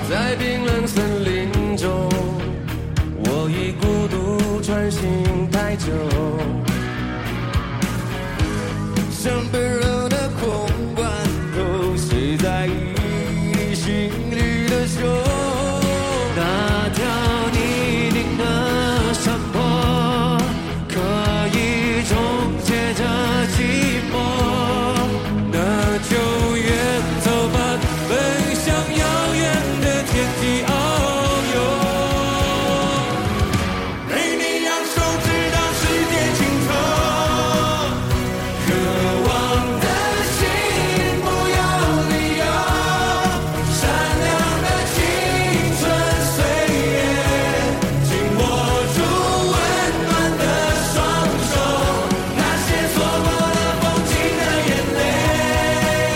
在冰冷森林中，我已孤独穿行太久，像被热的空罐头，谁在意你心